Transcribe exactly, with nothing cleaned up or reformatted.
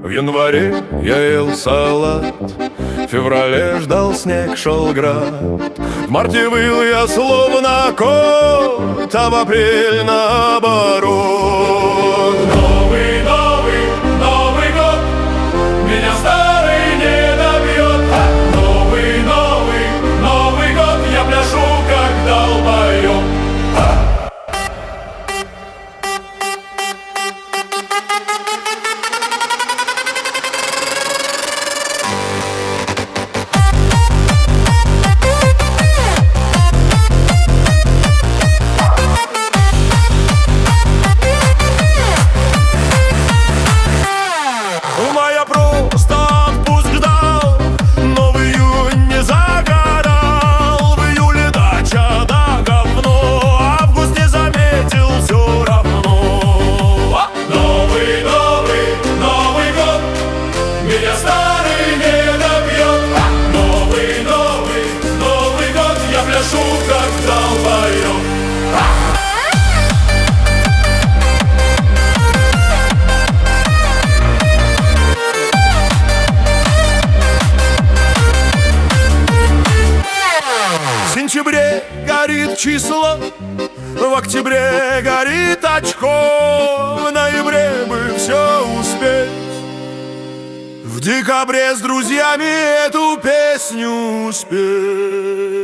В январе я ел салат, в феврале ждал снег, шел град. В марте выл я словно кот, а в апрель наоборот. Новый, новый, Новый год меня старый не добьет. Новый, новый, Новый год я пляшу, как долбоёб. Я просто отпуск ждал, но в июнь не загорал. В июле дача да говно, август не заметил все равно. Новый, новый, Новый год меня старый не добьет. Новый, новый, Новый год я пляшу, как долбоёб. В сентябре горит число, в октябре горит очко, в ноябре бы все успеть, в декабре с друзьями эту песню спеть.